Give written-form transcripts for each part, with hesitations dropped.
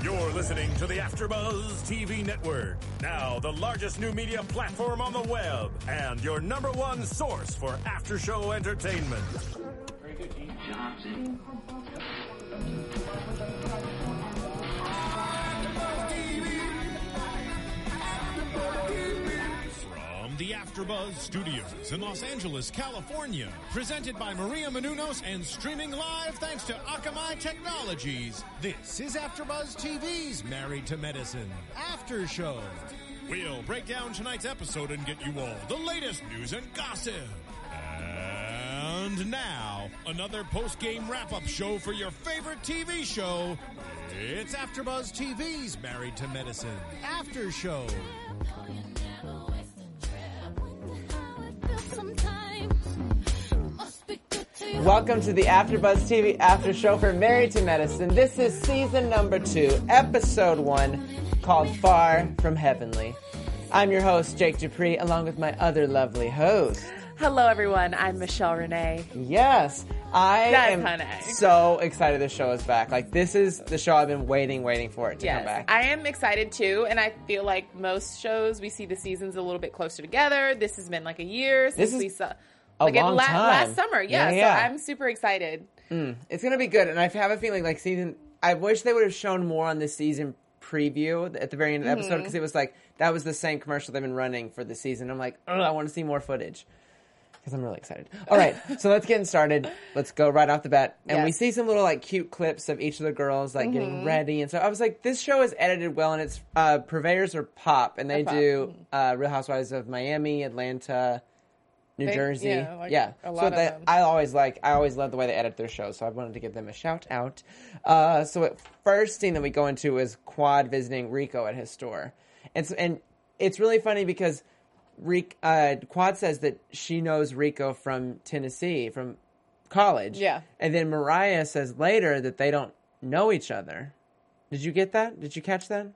You're listening to the AfterBuzz TV Network, now the largest new media platform on the web, and your number one source for after-show entertainment. Very good, Gene. Johnson. From the AfterBuzz Studios in Los Angeles, California, presented by Maria Menounos and streaming live thanks to Akamai Technologies, this is AfterBuzz TV's Married to Medicine After Show. We'll break down tonight's episode and get you all the latest news and gossip. And now, another post-game wrap-up show for your favorite TV show. It's AfterBuzz TV's Married to Medicine After Show. Welcome to the AfterBuzz TV After Show for Married to Medicine. This is season number 2, episode 1, called Far From Heavenly. I'm your host, Jake Dupree, along with my other lovely host. Hello, everyone. I'm Michelle Renee. Yes, I am so excited this show is back. Like, this is the show I've been waiting for it to come back. I am excited, too, and I feel like most shows, we see the seasons a little bit closer together. This has been like a year since we saw... long time. Last summer, yeah. So I'm super excited. It's going to be good, and I have a feeling like I wish they would have shown more on the season preview at the very end of the episode, because it was like, that was the same commercial they've been running for the season. I'm like, I want to see more footage, because I'm really excited. All right, so let's get started. Let's go right off the bat. And we see some little like cute clips of each of the girls like getting ready. And so I was like, this show is edited well, and it's purveyors are Pop, and they do Real Housewives of Miami, Atlanta, New Jersey. A lot of them. I always love the way they edit their shows, so I wanted to give them a shout out. So the first scene that we go into is Quad visiting Rico at his store. And it's really funny because Quad says that she knows Rico from Tennessee, from college. Yeah. And then Mariah says later that they don't know each other. Did you get that? Did you catch that?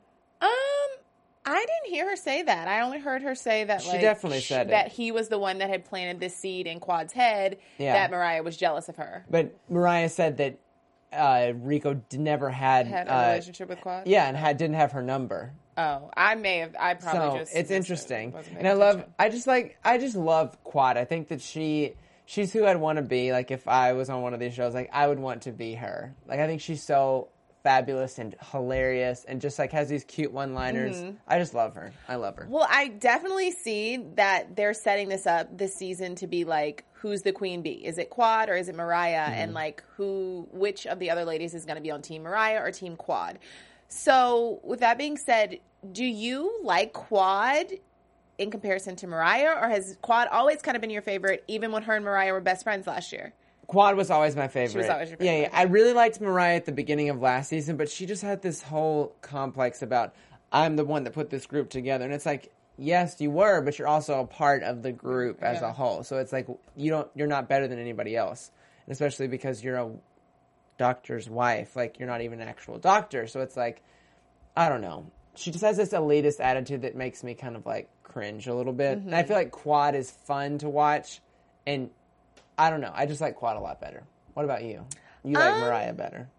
I didn't hear her say that. I only heard her say that she definitely said that he was the one that had planted this seed in Quad's head, that Mariah was jealous of her. But Mariah said that Rico never had a relationship with Quad? Yeah, and didn't have her number. Oh, I probably just... It's interesting. And I just love Quad. I think that she's who I'd want to be. Like, if I was on one of these shows, like, I would want to be her. Like, I think she's so fabulous and hilarious and just like has these cute one-liners. I just love her. I love her. Well, I definitely see that they're setting this up this season to be like, who's the queen bee? Is it Quad or is it Mariah? And like, which of the other ladies is going to be on Team Mariah or Team Quad? So with that being said, do you like Quad in comparison to Mariah, or has Quad always kind of been your favorite even when her and Mariah were best friends last year? Quad was always my favorite. She was always your favorite. Yeah. I really liked Mariah at the beginning of last season, but she just had this whole complex about, I'm the one that put this group together. And it's like, yes, you were, but you're also a part of the group as a whole. So it's like, you're not better than anybody else. And especially because you're a doctor's wife. Like, you're not even an actual doctor. So it's like, I don't know. She just has this elitist attitude that makes me kind of like cringe a little bit. And I feel like Quad is fun to watch, and I don't know. I just like Quad a lot better. What about you? You like Mariah better?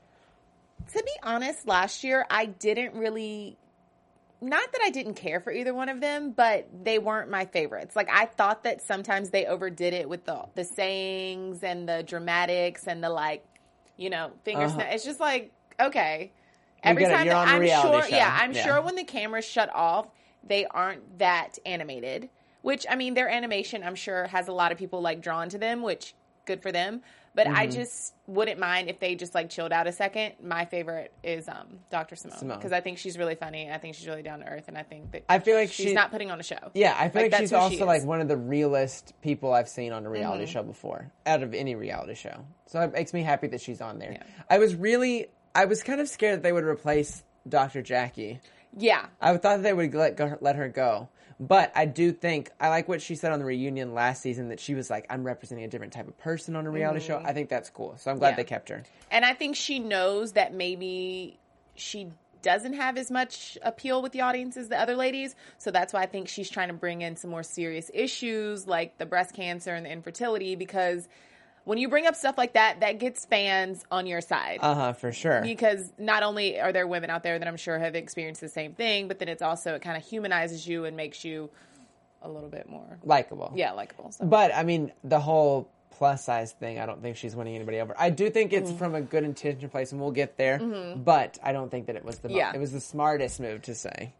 To be honest, last year I didn't really... Not that I didn't care for either one of them, but they weren't my favorites. Like, I thought that sometimes they overdid it with the sayings and the dramatics and the, like, finger snap. It's just like, okay. Every time you're on a reality show. I'm sure when the cameras shut off, they aren't that animated. Which, I mean, their animation, I'm sure, has a lot of people, like, drawn to them, which, good for them. But I just wouldn't mind if they just, like, chilled out a second. My favorite is Dr. Simone. Because I think she's really funny. I think she's really down to earth. And I think that she's not putting on a show. Yeah, I feel like she's also, like, one of the realest people I've seen on a reality show before. Out of any reality show. So it makes me happy that she's on there. Yeah. I was kind of scared that they would replace Dr. Jackie. Yeah. I thought that they would let her go. But I do think, I like what she said on the reunion last season, that she was like, I'm representing a different type of person on a reality show. I think that's cool. So I'm glad they kept her. And I think she knows that maybe she doesn't have as much appeal with the audience as the other ladies. So that's why I think she's trying to bring in some more serious issues like the breast cancer and the infertility, because when you bring up stuff like that, that gets fans on your side. For sure. Because not only are there women out there that I'm sure have experienced the same thing, but then it kind of humanizes you and makes you a little bit more likable. Yeah, likable. So. But I mean, the whole plus size thing, I don't think she's winning anybody over. I do think it's from a good intention place, and we'll get there. But I don't think that it was it was the smartest move to say.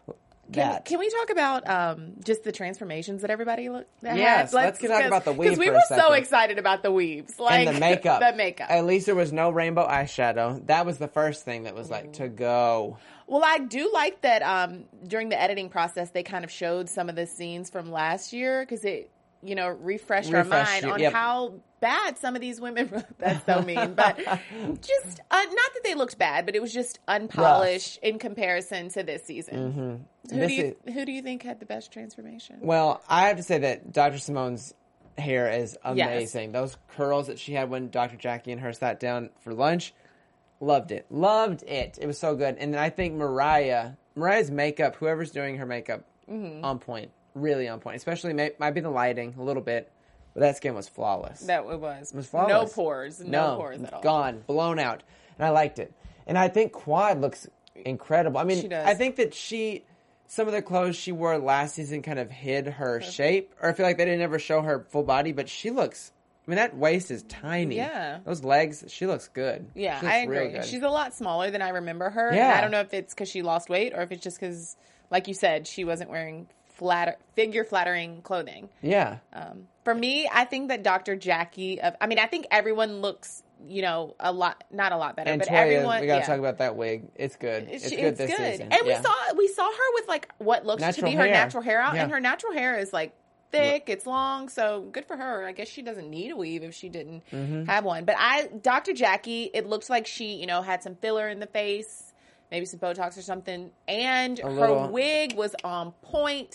Can we talk about just the transformations that everybody had? Yes, let's talk about the weave. Because we were so excited about the weaves. Like, and the makeup. The makeup. At least there was no rainbow eyeshadow. That was the first thing that was like, to go. Well, I do like that during the editing process, they kind of showed some of the scenes from last year because it, refreshed our mind on how bad some of these women were. That's so mean. But just, not that they looked bad, but it was just unpolished in comparison to this season. Who do you think had the best transformation? Well, I have to say that Dr. Simone's hair is amazing. Yes. Those curls that she had when Dr. Jackie and her sat down for lunch, loved it. Loved it. It was so good. And then I think Mariah's makeup, whoever's doing her makeup, on point. Really on point. Especially, might be the lighting a little bit, but that skin was flawless. It was. It was flawless. No pores. No pores at all. Gone. Blown out. And I liked it. And I think Quad looks incredible. I mean, she does. I think that some of the clothes she wore last season kind of hid her shape. Or I feel like they didn't ever show her full body, but she looks... I mean, that waist is tiny. Yeah. Those legs, she looks good. Yeah, she looks I agree. real good. She's a lot smaller than I remember her. Yeah. And I don't know if it's because she lost weight or if it's just because, like you said, she wasn't wearing figure-flattering clothing. Yeah. For me, I think that Dr. Jackie... I think everyone looks, not a lot better. And but Toya, everyone... we got to talk about that wig. It's good. It's good this season. And we saw her with, like, what looks to be her natural hair out. Yeah. And her natural hair is, like, thick, it's long, so good for her. I guess she doesn't need a weave if she didn't have one. But Dr. Jackie, it looked like she, had some filler in the face, maybe some Botox or something, and her wig was on point.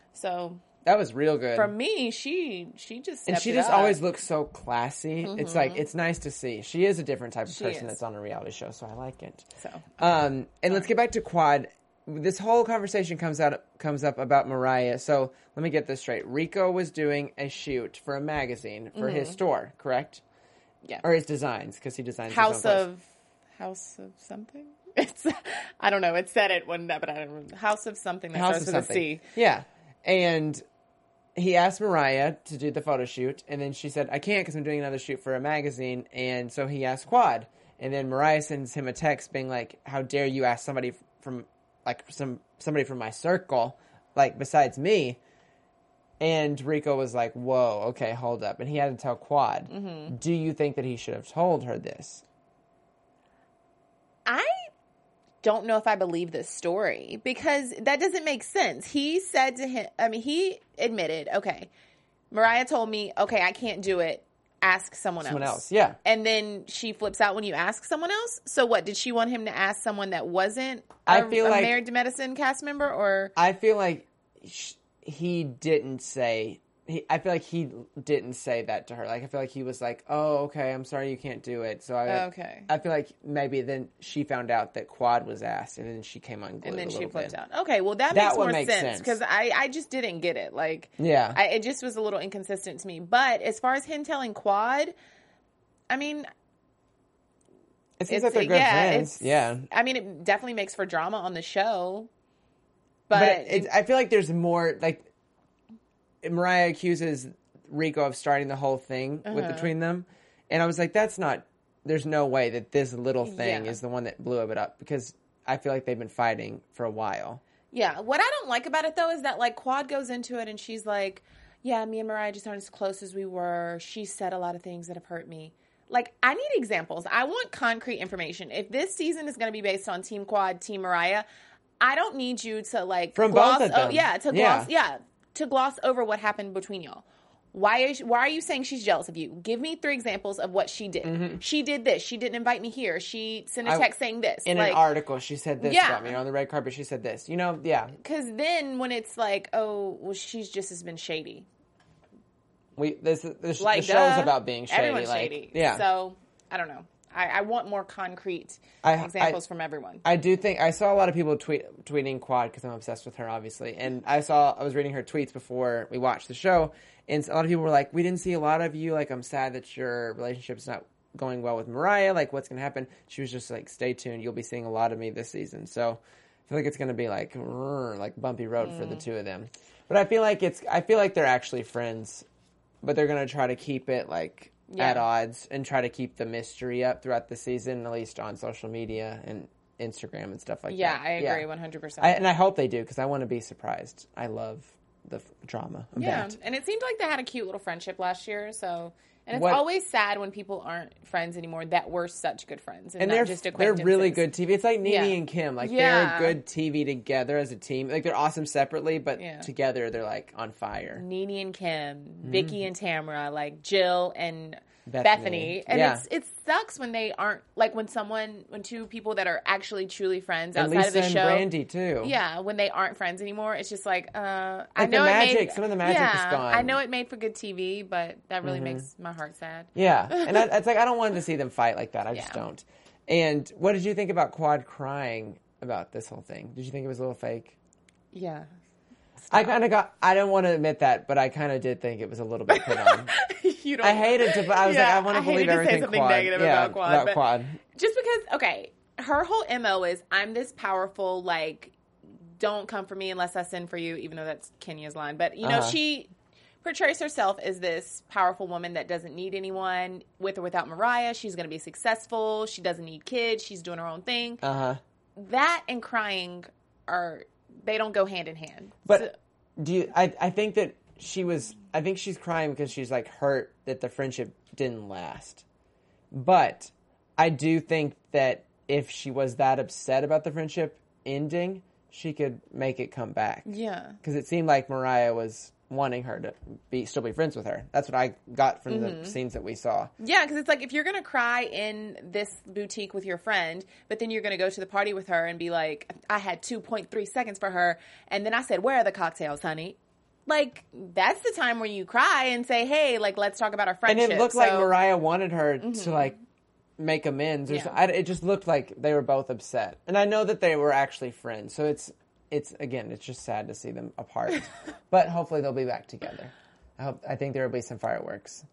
So that was real good. For me, she just and she just always looks so classy. It's like it's nice to see. She is a different type of person that's on a reality show, so I like it. So and let's get back to Quad. This whole conversation comes up about Mariah. So let me get this straight. Rico was doing a shoot for a magazine for his store, correct? Yeah. Or his designs, because he designs House of something. It's I don't know. It said it one day, but I don't remember. House of something that starts with a C. Yeah, and he asked Mariah to do the photo shoot, and then she said, "I can't because I'm doing another shoot for a magazine." And so he asked Quad, and then Mariah sends him a text being like, "How dare you ask somebody from somebody from my circle, like besides me?" And Rico was like, "Whoa, okay, hold up." And he had to tell Quad. Do you think that he should have told her this? I don't know if I believe this story because that doesn't make sense. He said to him, he admitted, okay, Mariah told me, okay, I can't do it. Ask someone else. Yeah. And then she flips out when you ask someone else. So what? Did she want him to ask someone that wasn't a Married to Medicine cast member? Or I feel like he didn't say. I feel like he didn't say that to her. Like I feel like he was like, "Oh, okay, I'm sorry you can't do it." So I feel like maybe then she found out that Quad was asked, and then she came unglued. And then she flipped bit. out. Okay, well that makes more sense because I just didn't get it. Like it just was a little inconsistent to me. But as far as him telling Quad, I mean, it seems like they're good friends. Yeah, I mean, it definitely makes for drama on the show. But I feel like there's more like. Mariah accuses Rico of starting the whole thing between them. And I was like, there's no way that this little thing is the one that blew it up because I feel like they've been fighting for a while. Yeah. What I don't like about it though is that like Quad goes into it and she's like, yeah, me and Mariah just aren't as close as we were. She said a lot of things that have hurt me. Like, I need examples. I want concrete information. If this season is going to be based on Team Quad, Team Mariah, I don't need you to like from gloss both of them. To gloss over what happened between y'all. Why are you saying she's jealous of you? Give me 3 examples of what she did. She did this. She didn't invite me here. She sent a text saying this. In an article, she said this about me. On the red carpet, she said this. Because then when it's like, oh, well, she's just has been shady. The show's about being shady. Everyone's shady. Yeah. So, I don't know. I want more concrete examples from everyone. I do think I saw a lot of people tweeting Quad because I'm obsessed with her, obviously. And I was reading her tweets before we watched the show, and a lot of people were like, "We didn't see a lot of you. Like, I'm sad that your relationship's not going well with Mariah. Like, what's going to happen?" She was just like, "Stay tuned. You'll be seeing a lot of me this season." So I feel like it's going to be like bumpy road for the two of them. But I feel like they're actually friends, but they're going to try to keep it like at odds and try to keep the mystery up throughout the season, at least on social media and Instagram and stuff like that. Yeah, I agree 100%. And I hope they do because I want to be surprised. I love the drama of that. And it seemed like they had a cute little friendship last year, so... And it's always sad when people aren't friends anymore that were such good friends. And not just acquaintances. They're really good TV. It's like Nene and Kim. Like, they're good TV together as a team. Like, they're awesome separately, but together they're, like, on fire. Nene and Kim, Vicky and Tamara, like, Jill and Bethany. And it sucks when they aren't, like, when two people that are actually truly friends outside of the show. And Brandy, too. Yeah, when they aren't friends anymore, it's just like, I know some of the magic is gone. I know it made for good TV, but that really makes my heart sad. Yeah, and it's like, I don't want to see them fight like that. I just don't. And what did you think about Quad crying about this whole thing? Did you think it was a little fake? Yeah. I don't want to admit that, but I kind of did think it was a little bit put on. I hated to, I was like, I want to believe everything say something negative about Quad. About Quad. Just because, okay, her whole MO is, I'm this powerful, like, don't come for me unless I send for you, even though that's Kenya's line. But, you know, she portrays herself as this powerful woman that doesn't need anyone. With or without Mariah, she's going to be successful. She doesn't need kids. She's doing her own thing. That and crying they don't go hand in hand. But I think that I think she's crying because she's like hurt that the friendship didn't last. But I do think that if she was that upset about the friendship ending, she could make it come back. Yeah. Because it seemed like Mariah was wanting her to still be friends with her. That's what I got from the scenes that we saw. Yeah, because it's like, if you're going to cry in this boutique with your friend, but then you're going to go to the party with her and be like, I had 2.3 seconds for her, and then I said, where are the cocktails, honey? Like, that's the time where you cry and say, hey, like, let's talk about our friendship. And it looked like Mariah wanted her to, like, make amends. It just looked like they were both upset. And I know that they were actually friends, so it's just sad to see them apart. But hopefully they'll be back together. I think there will be some fireworks.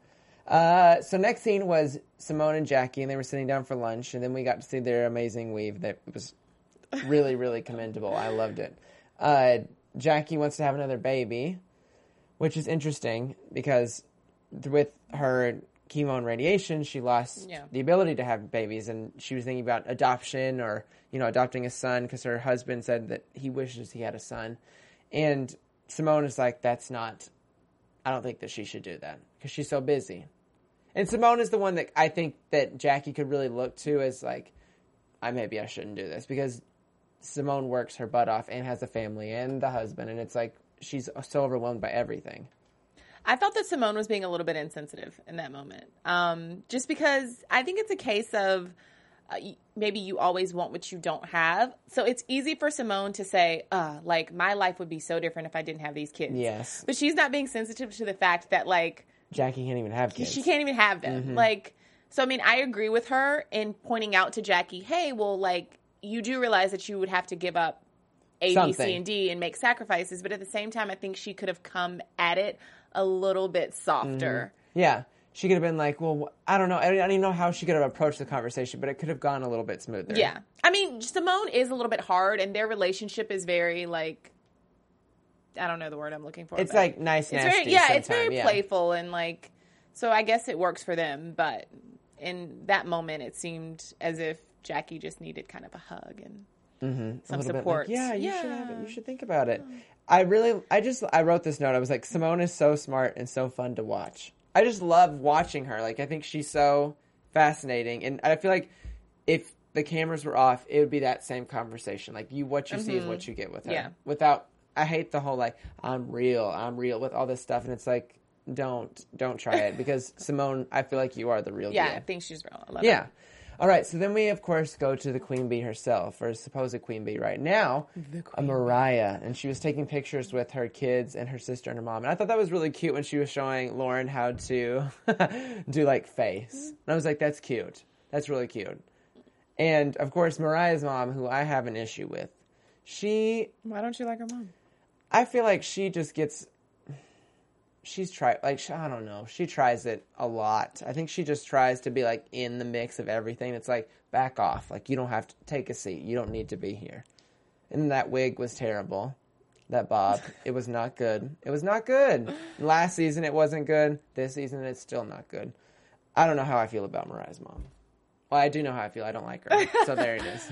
So next scene was Simone and Jackie, and they were sitting down for lunch, and then we got to see their amazing weave. That was really, really commendable. I loved it. Jackie wants to have another baby, which is interesting because with her chemo and radiation, she lost the ability to have babies, and she was thinking about adoption or, adopting a son because her husband said that he wishes he had a son. And Simone is like, I don't think that she should do that because she's so busy. And Simone is the one that I think that Jackie could really look to as like, maybe I shouldn't do this, because Simone works her butt off and has a family and the husband, and it's like she's so overwhelmed by everything. I felt that Simone was being a little bit insensitive in that moment. Just because I think it's a case of maybe you always want what you don't have. So it's easy for Simone to say, like, my life would be so different if I didn't have these kids. Yes. But she's not being sensitive to the fact that, like, Jackie can't even have kids. She can't even have them. Mm-hmm. Like, so, I mean, I agree with her in pointing out to Jackie, hey, well, like, you do realize that you would have to give up A, B, C, and D and make sacrifices. But at the same time, I think she could have come at it a little bit softer. Mm-hmm. Yeah. She could have been like, well, I don't know. I don't even know how she could have approached the conversation, but it could have gone a little bit smoother. Yeah. I mean, Simone is a little bit hard, and their relationship is very, like, I don't know the word I'm looking for. It's like nice, nasty. It's very playful, and, like, so I guess it works for them. But in that moment, it seemed as if Jackie just needed kind of a hug and some support. Like, you should have it. You should think about it. I wrote this note. I was like, Simone is so smart and so fun to watch. I just love watching her. Like, I think she's so fascinating. And I feel like if the cameras were off, it would be that same conversation. Like, what you see is what you get with her. Yeah. I hate the whole, like, I'm real with all this stuff. And it's like, don't try it. Because Simone, I feel like you are the real deal. Yeah, I think she's real. I love it. All right, so then we, of course, go to the Queen Bee herself, or supposed Queen Bee right now, Mariah. And she was taking pictures with her kids and her sister and her mom. And I thought that was really cute when she was showing Lauren how to do, like, face. And I was like, that's cute. That's really cute. And, of course, Mariah's mom, who I have an issue with, Why don't you like her mom? I feel like she just gets... I don't know. She tries it a lot. I think she just tries to be, like, in the mix of everything. It's like, back off. Like, you don't have to take a seat. You don't need to be here. And that wig was terrible. That bob. It was not good. It was not good. Last season, it wasn't good. This season, it's still not good. I don't know how I feel about Mariah's mom. Well, I do know how I feel. I don't like her. So there it is.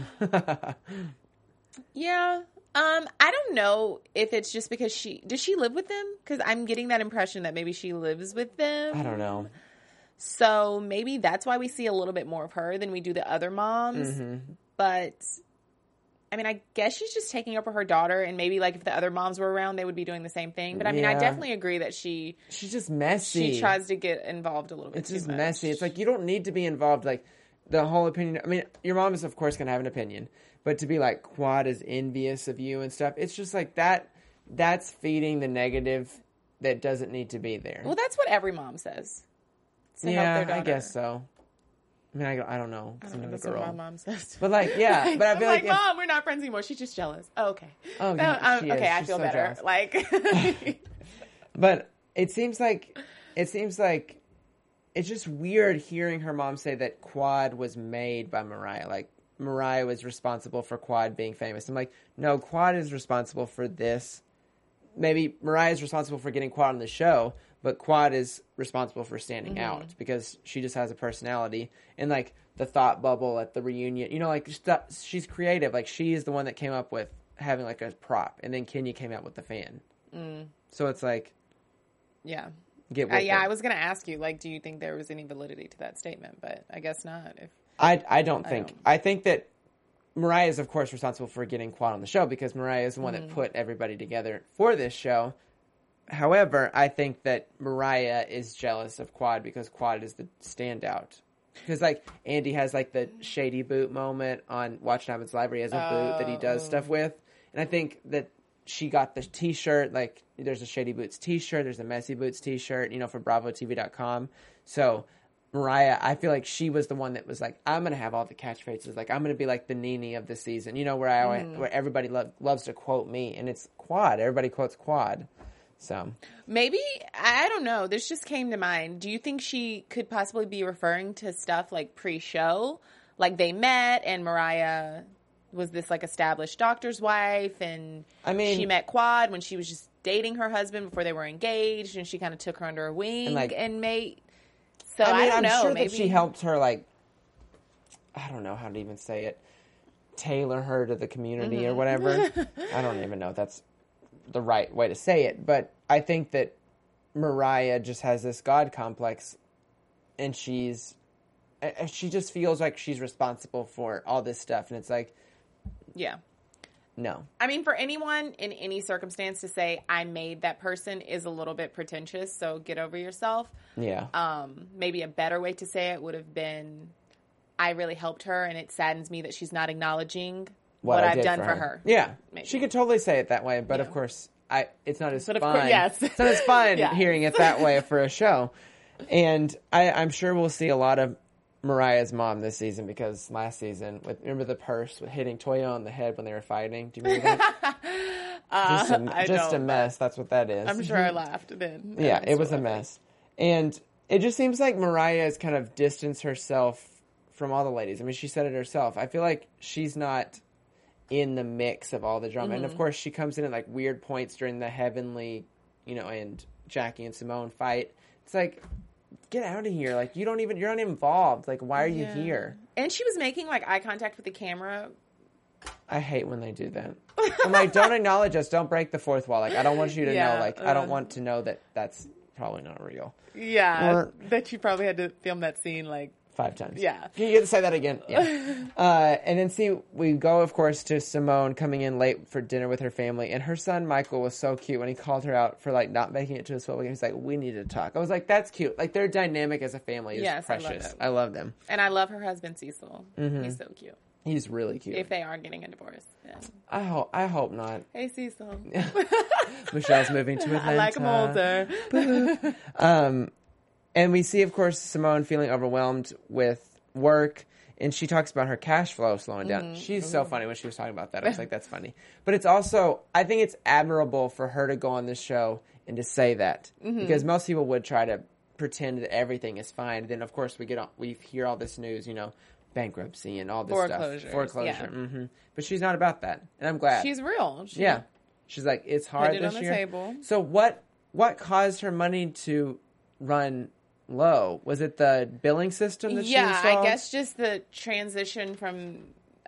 Yeah. I don't know if it's just because does she live with them? Because I'm getting that impression that maybe she lives with them. I don't know. So maybe that's why we see a little bit more of her than we do the other moms. Mm-hmm. But I mean, I guess she's just taking up for her daughter, and maybe like if the other moms were around, they would be doing the same thing. But I mean, I definitely agree that she's just messy. She tries to get involved a little bit. It's too just much. messy. It's like you don't need to be involved. Like the whole opinion. I mean, your mom is of course going to have an opinion, but to be like Quad is envious of you and stuff, it's just like that. That's feeding the negative that doesn't need to be there. Well, that's what every mom says. To help their daughter. I guess so. I mean, I don't know. I don't know. That's what my mom says. But like, yeah. But I feel like Mom, we're not friends anymore. She's just jealous. Oh, okay. Oh, no, yeah, okay. I She's feel so better. jealous. Like, but it seems like it's just weird hearing her mom say that Quad was made by Mariah. Like Mariah was responsible for Quad being famous. I'm like, no, Quad is responsible for this. Maybe Mariah is responsible for getting Quad on the show, but Quad is responsible for standing out because she just has a personality. And like the thought bubble at the reunion, you know, like she's creative. Like she is the one that came up with having like a prop, and then Kenya came out with the fan. So it's like, yeah. Get with it. I was going to ask you, like, do you think there was any validity to that statement? But I guess not. I don't think. I think that Mariah is, of course, responsible for getting Quad on the show because Mariah is the one that put everybody together for this show. However, I think that Mariah is jealous of Quad because Quad is the standout. Because, like, Andy has, like, the shady boot moment on Watch What Happens Live where he has a boot that he does stuff with. And I think that she got the t-shirt, like, there's a Shady Boots t-shirt, there's a Messy Boots t-shirt, you know, for BravoTV.com. So Mariah, I feel like she was the one that was like, I'm going to have all the catchphrases. Like, I'm going to be like the Nene of the season, you know, where everybody loves to quote me. And it's Quad. Everybody quotes Quad. So maybe, I don't know. This just came to mind. Do you think she could possibly be referring to stuff like pre-show? Like they met and Mariah was this like established doctor's wife, and I mean, she met Quad when she was just dating her husband before they were engaged, and she kind of took her under her wing and made. So I mean, I don't know. I'm sure maybe that she helped her, like, I don't know how to even say it, tailor her to the community or whatever. I don't even know if that's the right way to say it, but I think that Mariah just has this God complex, and she just feels like she's responsible for all this stuff, and it's like, yeah. No. I mean, for anyone in any circumstance to say, I made that person is a little bit pretentious, so get over yourself. Yeah. Maybe a better way to say it would have been, I really helped her, and it saddens me that she's not acknowledging what I've done for her. Yeah. Maybe. She could totally say it that way, but of course, it's not as fun. Yes. It's not as fun hearing it that way for a show. And I'm sure we'll see a lot of Mariah's mom this season, because last season, remember the purse with hitting Toya on the head when they were fighting? Do you remember that? Just a mess. That's what that is. I'm sure I laughed then. Yeah, it was a mess. And it just seems like Mariah has kind of distanced herself from all the ladies. I mean, she said it herself. I feel like she's not in the mix of all the drama. And of course, she comes in at like weird points during the Heavenly, and Jackie and Simone fight. It's like, get out of here. Like, you're not even involved. Like, why are you here? And she was making like eye contact with the camera. I hate when they do that. I'm like, don't acknowledge us. Don't break the fourth wall. Like, I don't want you to know. Like, I don't want to know that that's probably not real. Yeah. Or, that you probably had to film that scene like 5 times. Yeah. You get to say that again. Yeah. And then we go, of course, to Simone coming in late for dinner with her family. And her son, Michael, was so cute when he called her out for, like, not making it to his football game. He's like, we need to talk. I was like, that's cute. Like, their dynamic as a family is precious. I love them. And I love her husband, Cecil. He's so cute. He's really cute. If they are getting a divorce. Yeah. I hope not. Hey, Cecil. Michelle's moving to Atlanta. I like him older. And we see, of course, Simone feeling overwhelmed with work. And she talks about her cash flow slowing down. She's so funny when she was talking about that. I was like, that's funny. But it's also, I think it's admirable for her to go on this show and to say that. Because most people would try to pretend that everything is fine. And then, of course, we hear all this news, bankruptcy and all this stuff. Foreclosure. Yeah. But she's not about that. And I'm glad. She's real. She's like, it's hard put it this on the year. table. So what caused her money to run low? Was it the billing system that she installed? I guess just the transition from,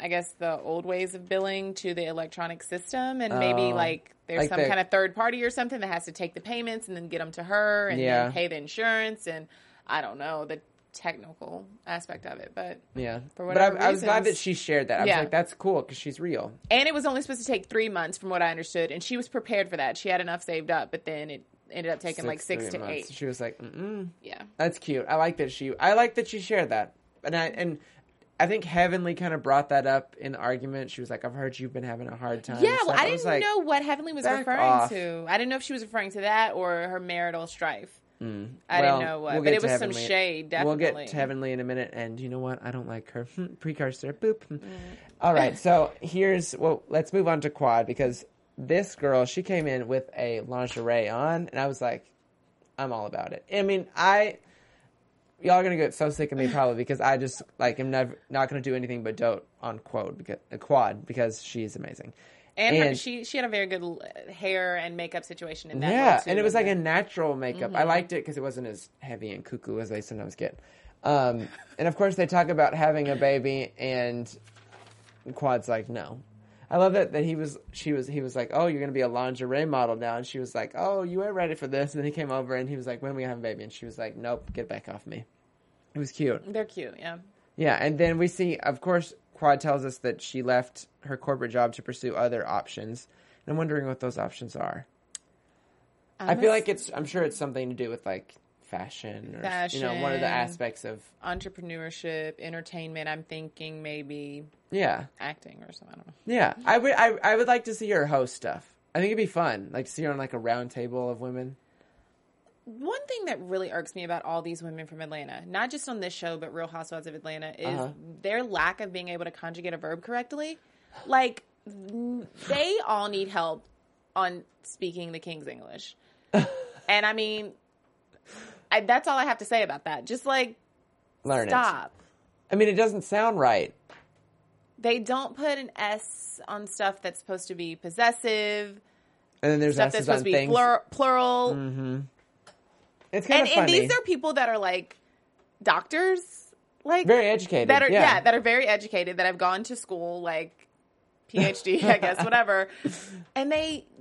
the old ways of billing to the electronic system, and maybe there's some kind of third party or something that has to take the payments and then get them to her and then pay the insurance, and I don't know the technical aspect of it, but for whatever reasons, I was glad that she shared that. I was like, that's cool because she's real. And it was only supposed to take 3 months from what I understood, and she was prepared for that. She had enough saved up, but then it ended up taking 6 to 8. She was like, yeah, that's cute. I like that she shared that. And I think Heavenly kind of brought that up in the argument. She was like, I've heard you've been having a hard time. Yeah, well, I didn't know what Heavenly was referring off. to. I didn't know if she was referring to that or her marital strife. I didn't know what, but it was some shade, definitely. We'll get to Heavenly in a minute, and you know what? I don't like her. Precursor, boop. All right, so let's move on to Quad, because this girl, she came in with a lingerie on, and I was like, I'm all about it. I mean, y'all are going to get so sick of me probably because I just, am not going to do anything but dote on Quad because she's amazing. And she had a very good hair and makeup situation in that role, too, and it was like a natural makeup. I liked it because it wasn't as heavy and cuckoo as they sometimes get. And of course, they talk about having a baby, and Quad's like, no. I love that he was like, oh, you're going to be a lingerie model now. And she was like, oh, you weren't ready for this. And then he came over and he was like, when are we going to have a baby? And she was like, nope, get back off me. It was cute. They're cute, yeah. Yeah, and then we see, of course, Quad tells us that she left her corporate job to pursue other options. And I'm wondering what those options are. I feel like I'm sure it's something to do with fashion or one of the aspects of entrepreneurship, entertainment. I'm thinking maybe acting or something. I don't know. Yeah, I would like to see her host stuff. I think it'd be fun, to see her on a round table of women. One thing that really irks me about all these women from Atlanta, not just on this show, but Real Housewives of Atlanta, is their lack of being able to conjugate a verb correctly. They all need help on speaking the King's English. And I mean, that's all I have to say about that. Just learn stop. It. I mean, it doesn't sound right. They don't put an S on stuff that's supposed to be possessive. And then there's stuff S's that's supposed to be plural. Mm-hmm. It's kind of funny. And these are people that are doctors, very educated. That are very educated, that have gone to school, PhD, I guess, whatever. And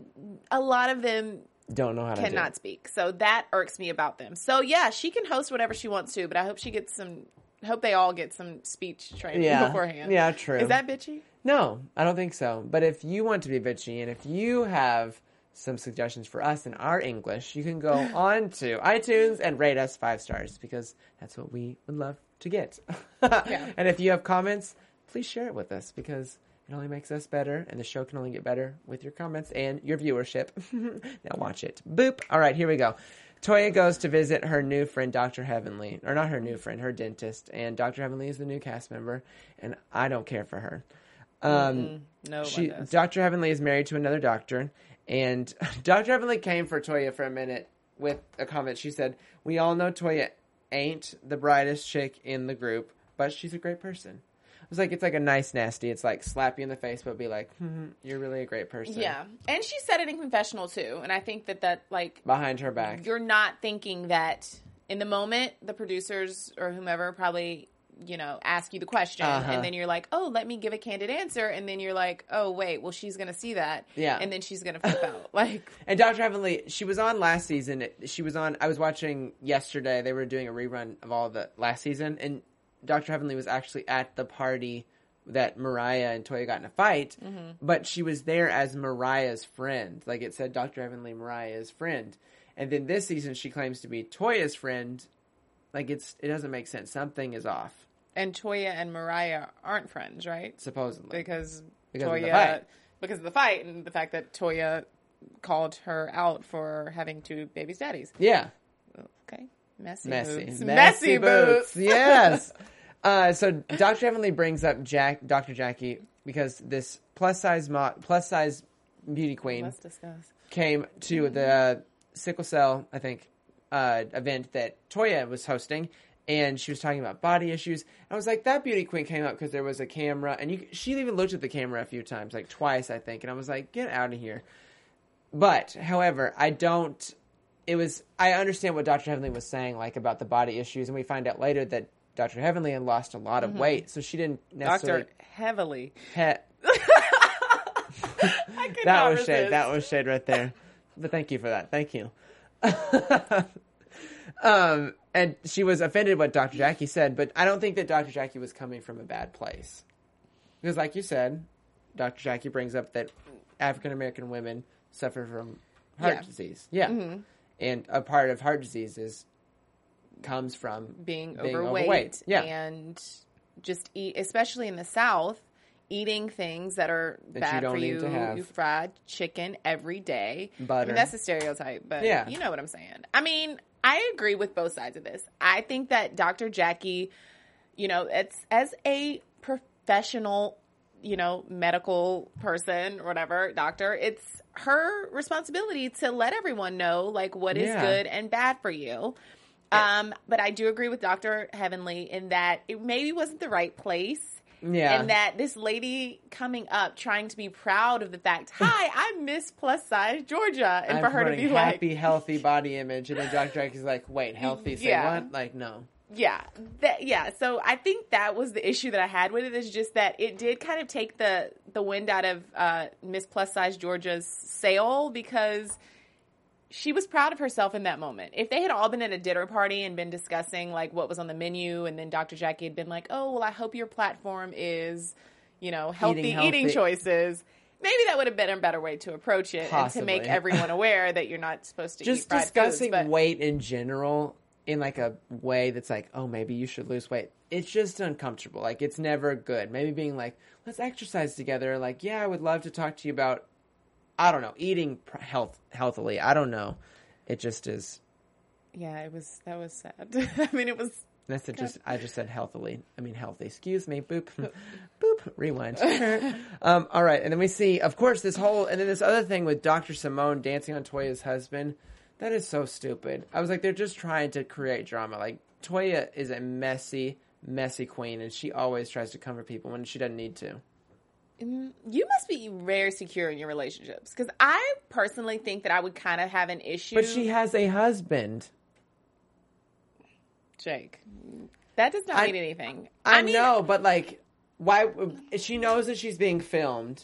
a lot of them don't know how to cannot speak. So that irks me about them. So yeah, she can host whatever she wants to, but I hope hope they all get some speech training beforehand. Yeah, true. Is that bitchy? No, I don't think so. But if you want to be bitchy, and if you have some suggestions for us in our English, you can go on to iTunes and rate us 5 stars, because that's what we would love to get. And if you have comments, please share it with us, because it only makes us better, and the show can only get better with your comments and your viewership. Now watch it. Boop. All right, here we go. Toya goes to visit her new friend, Dr. Heavenly. Or not her new friend, her dentist. And Dr. Heavenly is the new cast member, and I don't care for her. No, Dr. Heavenly is married to another doctor, and Dr. Heavenly came for Toya for a minute with a comment. She said, we all know Toya ain't the brightest chick in the group, but she's a great person. It's like a nice nasty. It's slap you in the face, but be like, you're really a great person. Yeah. And she said it in confessional too. And I think that behind her back. You're not thinking that in the moment, the producers or whomever probably, ask you the question. And then you're like, oh, let me give a candid answer. And then you're like, oh, wait, well, she's going to see that. Yeah. And then she's going to flip out. And Dr. Heavenly, she was on last season. I was watching yesterday. They were doing a rerun of all the last season. And Dr. Heavenly was actually at the party that Mariah and Toya got in a fight, but she was there as Mariah's friend. It said Dr. Heavenly, Mariah's friend. And then this season she claims to be Toya's friend. It doesn't make sense. Something is off. And Toya and Mariah aren't friends, right? Supposedly. Because Toya, of the fight. Because of the fight and the fact that Toya called her out for having 2 baby's daddies. Yeah. Okay. Messy boots. Yes. So Dr. Heavenly brings up Dr. Jackie because this plus size beauty queen Let's discuss. came to the sickle cell, I think, event that Toya was hosting, and she was talking about body issues. And I was like, that beauty queen came up because there was a camera, and she even looked at the camera a few times, like twice, I think. And I was like, get out of here. But, however, I understand what Dr. Heavenly was saying, like about the body issues, and we find out later that Dr. Heavenly had lost a lot of weight, so she didn't necessarily. Dr. Heavily. I could that not was resist. shade. That was shade right there. But thank you for that. Thank you. And she was offended what Dr. Jackie said, but I don't think that Dr. Jackie was coming from a bad place. Because like you said, Dr. Jackie brings up that African American women suffer from heart disease. Yeah. Mm-hmm. And a part of heart disease comes from being overweight. Yeah. And just eat, especially in the South, eating things that are bad for you. You fried chicken every day. Butter. I mean, that's a stereotype, but you know what I'm saying. I mean, I agree with both sides of this. I think that Dr. Jackie, it's as a professional, medical person or whatever, doctor, it's her responsibility to let everyone know, like, what is good and bad for you. But I do agree with Dr. Heavenly in that it maybe wasn't the right place. Yeah. And that this lady coming up trying to be proud of the fact, hi, I'm Miss Plus Size Georgia. And for her to be like, happy, healthy body image. And then Dr. Jackie's like, wait, healthy? Say what? Like, no. Yeah. So I think that was the issue that I had with it, is just that it did kind of take the wind out of Miss Plus Size Georgia's sail, because she was proud of herself in that moment. If they had all been at a dinner party and been discussing like what was on the menu, and then Dr. Jackie had been like, oh, well, I hope your platform is, healthy eating choices. Maybe that would have been a better way to approach it. Possibly. And to make everyone aware that you're not supposed to just eat fried discussing foods, weight in general in like a way that's like, oh, maybe you should lose weight. It's just uncomfortable. Like, it's never good. Maybe being like, let's exercise together. Like, yeah, I would love to talk to you about, I don't know, eating healthily. I don't know. It just is. Yeah, that was sad. I mean, it was. I just said healthily. I mean, healthy. Excuse me. Boop. Boop. Rewind. All right. And then we see, of course, and then this other thing with Dr. Simone dancing on Toya's husband. That is so stupid. I was like, they're just trying to create drama. Like, Toya is a messy, messy queen, and she always tries to comfort people when she doesn't need to. You must be very secure in your relationships, because I personally think that I would kind of have an issue. But she has a husband. Jake, that does not mean anything. I know, but like, why? She knows that she's being filmed.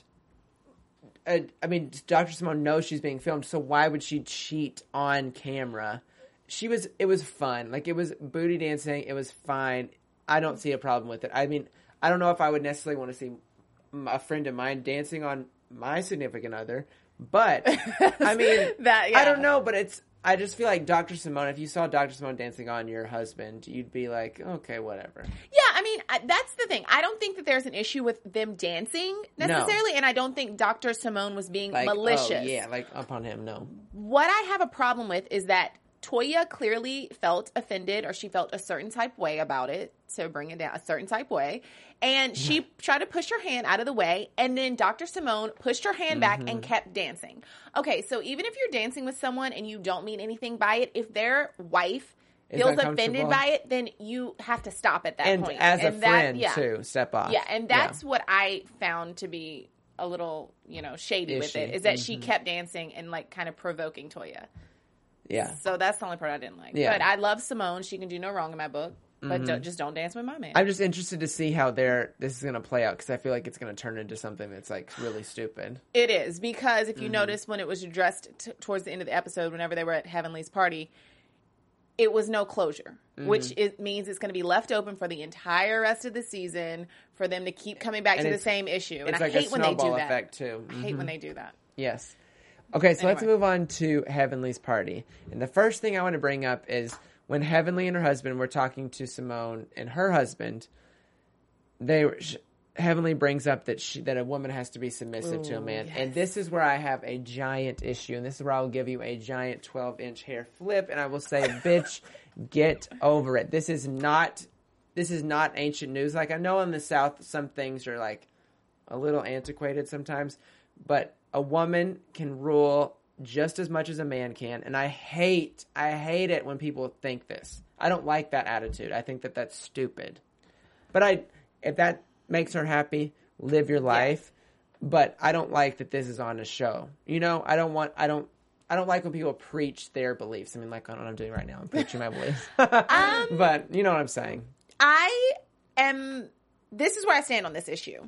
Dr. Simone knows she's being filmed, so why would she cheat on camera? It was fun. Like, it was booty dancing. It was fine. I don't see a problem with it. I mean, I don't know if I would necessarily want to see a friend of mine dancing on my significant other, but I mean, I don't know, but I just feel like Dr. Simone, if you saw Dr. Simone dancing on your husband, you'd be like, okay, whatever. Yeah, I mean, that's the thing. I don't think that there's an issue with them dancing necessarily, and I don't think Dr. Simone was being like, malicious. Oh, yeah, like upon him, no. What I have a problem with is that Toya clearly felt offended, or she felt a certain type way about it, to bring it down a certain type way. And she tried to push her hand out of the way, and then Dr. Simone pushed her hand back and kept dancing. Okay, so even if you're dancing with someone and you don't mean anything by it, if their wife feels offended by it, then you have to stop at that point. And as a friend, too, step off. Yeah, and that's what I found to be a little, shady with it, is that she kept dancing and, like, kind of provoking Toya. Yeah. So that's the only part I didn't like. Yeah. But I love Simone. She can do no wrong in my book. But just don't dance with my man. I'm just interested to see how this is going to play out, because I feel like it's going to turn into something that's like really stupid. It is, because if you notice when it was addressed towards the end of the episode, whenever they were at Heavenly's party, it was no closure, which means it's going to be left open for the entire rest of the season for them to keep coming back to the same issue. And I hate when they do that. Effect too. I hate when they do that. Yes. Okay, so let's move on to Heavenly's party. And the first thing I want to bring up is when Heavenly and her husband were talking to Simone and her husband, Heavenly brings up that a woman has to be submissive to a man. Yes. And this is where I have a giant issue. And this is where I will give you a giant 12-inch hair flip. And I will say, bitch, get over it. This is not this is not ancient news. Like, I know in the South, some things are like a little antiquated sometimes, but a woman can rule just as much as a man can. And I hate it when people think this. I don't like that attitude. I think that that's stupid. But if that makes her happy, live your life. But I don't like that this is on a show. You know, I don't like when people preach their beliefs. I mean, like what I'm doing right now. I'm preaching my beliefs. But you know what I'm saying. This is where I stand on this issue.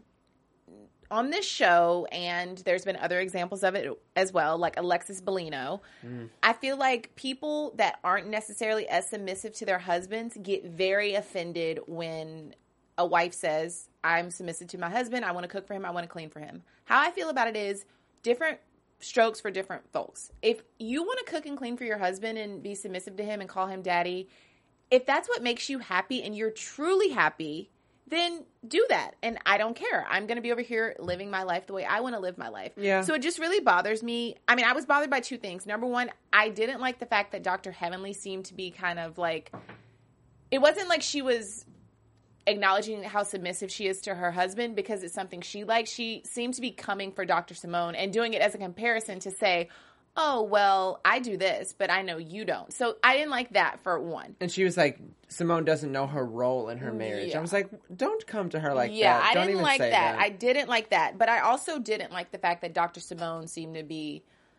On this show, and there's been other examples of it as well, like Alexis Bellino, I feel like people that aren't necessarily as submissive to their husbands get very offended when a wife says, I'm submissive to my husband, I want to cook for him, I want to clean for him. How I feel about it is different strokes for different folks. If you want to cook and clean for your husband and be submissive to him and call him daddy, if that's what makes you happy and you're truly happy, then do that. And I don't care. I'm going to be over here living my life the way I want to live my life. Yeah. So it just really bothers me. I mean, I was bothered by two things. Number one, I didn't like the fact that Dr. Heavenly seemed to be kind of like, it wasn't like she was acknowledging how submissive she is to her husband because it's something she likes. She seemed to be coming for Dr. Simone and doing it as a comparison to say, oh, well, I do this, but I know you don't. So I didn't like that for one. And she was like, Simone doesn't know her role in her marriage. Yeah. I was like, don't come to her like that. Yeah, I Don't didn't even like say that. I didn't like that. But I also didn't like the fact that Dr. Simone seemed to be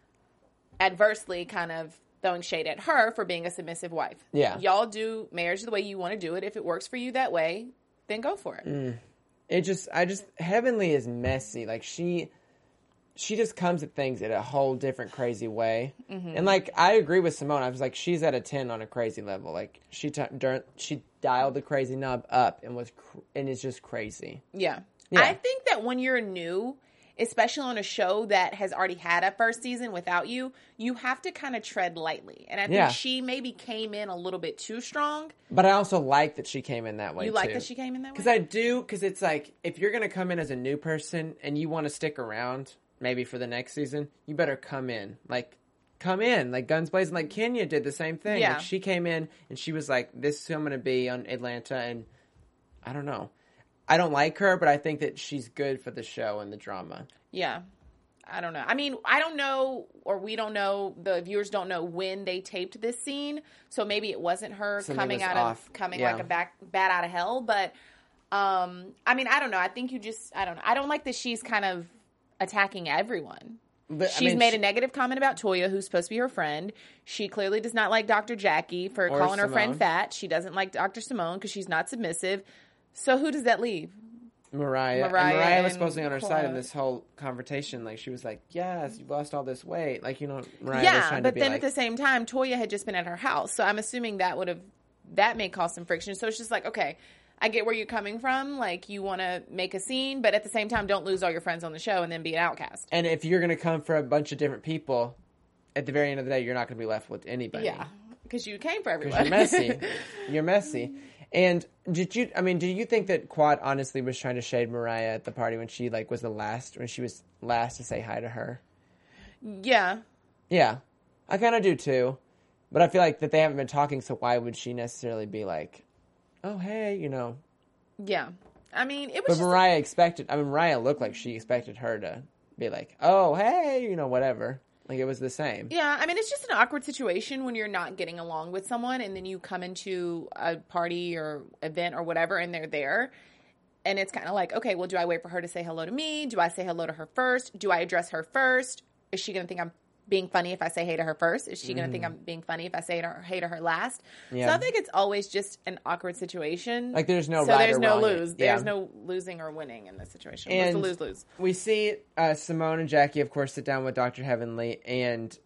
adversely kind of throwing shade at her for being a submissive wife. Yeah. Y'all do marriage the way you want to do it. If it works for you that way, then go for it. Heavenly is messy. Like, she just comes at things in a whole different crazy way. Mm-hmm. And, like, I agree with Simone. I was like, she's at a 10 on a crazy level. Like, she dialed the crazy knob up and is just crazy. Yeah. Yeah. I think that when you're new, especially on a show that has already had a first season without you, you have to kind of tread lightly. And I think she maybe came in a little bit too strong. But I also like that she came in that way, You like that she came in that way? Because I do, because it's like, if you're going to come in as a new person and you want to stick around, maybe for the next season, you better come in. Like, guns blazing. Like, Kenya did the same thing. Yeah. Like, she came in and she was like, this is who I'm going to be on Atlanta. And I don't know. I don't like her, but I think that she's good for the show and the drama. Yeah. I don't know. I mean, I don't know, or we don't know, the viewers don't know when they taped this scene. So maybe it wasn't her Something coming was like a bat out of hell. But, I mean, I don't know. I think I don't know. I don't like that she's kind of attacking everyone. But, She's made a negative comment about Toya, who's supposed to be her friend. She clearly does not like Dr. Jackie for calling her friend fat. She doesn't like Dr. Simone because she's not submissive. So who does that leave? Mariah. And Mariah was and supposed to be on her Cora. side in this whole confrontation. Like, she was like, yes, you've lost all this weight. Like, you know, Mariah was Yeah, trying but to be then like, at the same time, Toya had just been at her house. So I'm assuming that may cause some friction. So it's just like, okay, I get where you're coming from. Like, you want to make a scene, but at the same time, don't lose all your friends on the show and then be an outcast. and if you're going to come for a bunch of different people, at the very end of the day, you're not going to be left with anybody. Yeah, because you came for Because everyone. you're messy. And do you think that Quad honestly was trying to shade Mariah at the party when she was last to say hi to her? Yeah. Yeah, I kind of do too. But I feel like that they haven't been talking, so why would she necessarily be like, oh, hey, you know. Yeah. I mean, it was But Mariah looked like she expected her to be like, oh, hey, you know, whatever. Like, it was the same. Yeah, I mean, it's just an awkward situation when you're not getting along with someone and then you come into a party or event or whatever and they're there. And it's kind of like, okay, well, do I wait for her to say hello to me? Do I say hello to her first? Do I address her first? Is she going to think I'm being funny if I say hey to her first? Is she going to think I'm being funny if I say hey to her last? Yeah. So I think it's always just an awkward situation. Like, there's no so right there's or no wrong. lose. Yeah. There's no losing or winning in this situation. And It's a lose-lose. we see Simone and Jackie, of course, sit down with Dr. Heavenly, and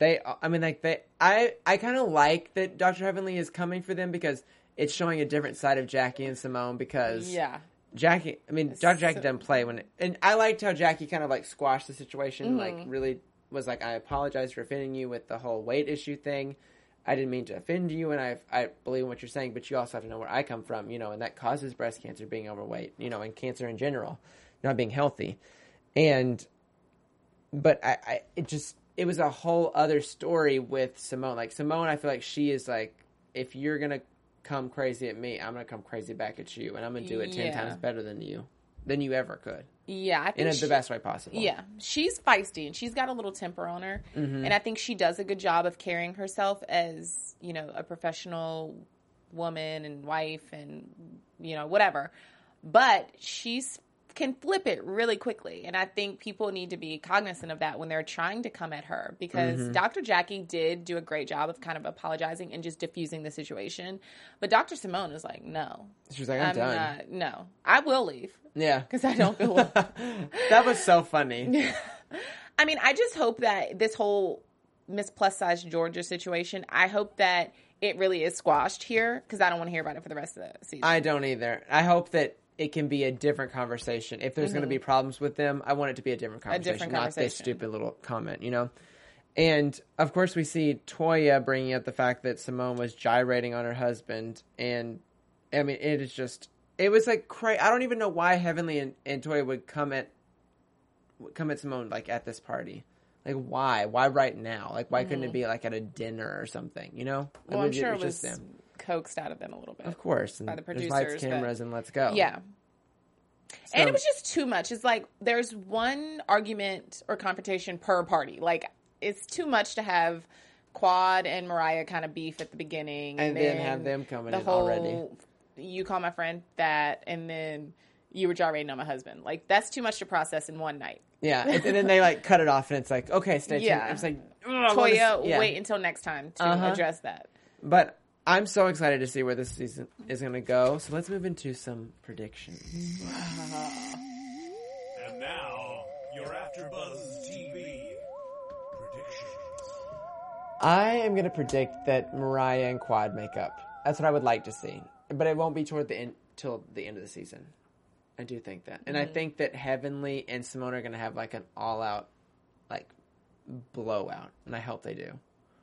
I kind of like that Dr. Heavenly is coming for them because it's showing a different side of Jackie and Simone because Yeah. Dr. Jackie doesn't play and I liked how Jackie kind of squashed the situation, really was like, I apologize for offending you with the whole weight issue thing. I didn't mean to offend you, and I believe in what you're saying, but you also have to know where I come from, you know, and that causes breast cancer, being overweight, you know, and cancer in general, not being healthy. But it was a whole other story with Simone. Like, Simone, I feel like she is like, if you're going to come crazy at me, I'm going to come crazy back at you. And I'm going to do it 10 Yeah. times better than you ever could. Yeah, I think In the best way possible. Yeah, she's feisty and she's got a little temper on her, and I think she does a good job of carrying herself as, you know, a professional woman and wife and, you know, whatever. But she's can flip it really quickly, and I think people need to be cognizant of that when they're trying to come at her, because Dr. Jackie did do a great job of kind of apologizing and just diffusing the situation, but Dr. Simone is like, no, She was like, I'm done. no, I will leave Yeah. because I don't feel well. That was so funny. I mean, I just hope that this whole Miss Plus Size Georgia situation, I hope that it really is squashed here, because I don't want to hear about it for the rest of the season. I don't either. I hope that it can be a different conversation. If there's going to be problems with them, I want it to be a different conversation, not this stupid little comment, you know? And, of course, we see Toya bringing up the fact that Simone was gyrating on her husband. And, I mean, it is just... It was, like, crazy. I don't even know why Heavenly and Toya would come at Simone, like, at this party. Like, why? Why right now? Like, why couldn't it be, like, at a dinner or something, you know? Well, I'm sure it was just them. coaxed out of them a little bit. Of course. And by the there's producers, lights, cameras, and let's go. Yeah. So, And it was just too much. It's like there's one argument or confrontation per party. Like, it's too much to have Quad and Mariah kind of beef at the beginning. And then have them coming the in whole, already. You call my friend fat, and then you were gyrating on my husband. Like, that's too much to process in one night. Yeah, and then they like cut it off, and it's like, okay, stay tuned. Yeah. It's like, Toya, wait until next time to address that. But I'm so excited to see where this season is going to go. So let's move into some predictions. And now, your AfterBuzz TV predictions. I am going to predict that Mariah and Quad make up. That's what I would like to see, but it won't be toward the end till the end of the season. I do think that, and I think that Heavenly and Simone are going to have like an all-out, like, blowout, and I hope they do.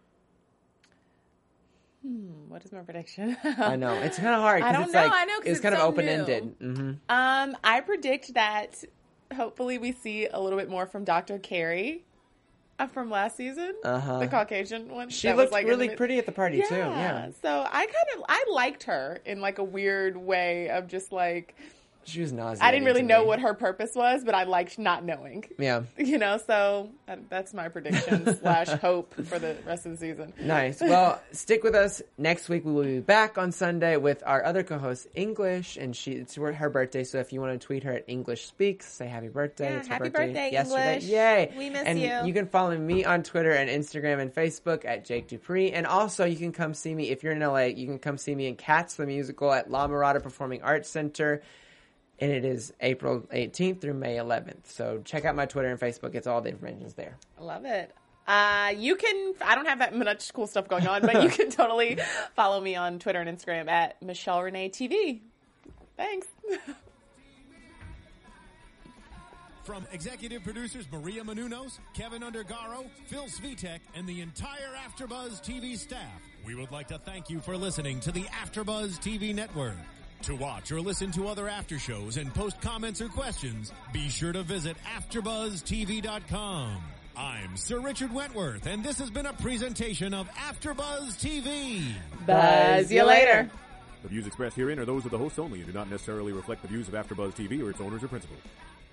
What is my prediction? I know it's kind of hard. I don't it's know. Like, I know 'cause it's kind of so open-ended. new. Mm-hmm. I predict that hopefully we see a little bit more from Dr. Carey from last season, the Caucasian one. She that looked was, like, really pretty at the party too. Yeah, So I liked her in like a weird way of just like, she was nauseating. I didn't really to know me. what her purpose was, but I liked not knowing. Yeah. You know, so that's my prediction / hope for the rest of the season. Nice. Well, stick with us. Next week we will be back on Sunday with our other co-host, English, and it's her birthday. So if you want to tweet her at English Speaks, say happy birthday. Yeah, it's her happy birthday birthday, yesterday. English. Yay! We miss and you. You can follow me on Twitter and Instagram and Facebook at Jake Dupree. And also you can come see me if you're in LA. You can come see me in Cats the Musical at La Mirada Performing Arts Center. And it is April 18th through May 11th. So check out my Twitter and Facebook. It's all the information's there. I love it. You can, I don't have that much cool stuff going on, but you can totally follow me on Twitter and Instagram at Michelle Renee TV. Thanks. From executive producers Maria Menounos, Kevin Undergaro, Phil Svitek, and the entire AfterBuzz TV staff, we would like to thank you for listening to the AfterBuzz TV network. To watch or listen to other after shows and post comments or questions, be sure to visit AfterBuzzTV.com. I'm Sir Richard Wentworth, and this has been a presentation of AfterBuzz TV. Buzz you later. The views expressed herein are those of the hosts only and do not necessarily reflect the views of AfterBuzz TV or its owners or principals.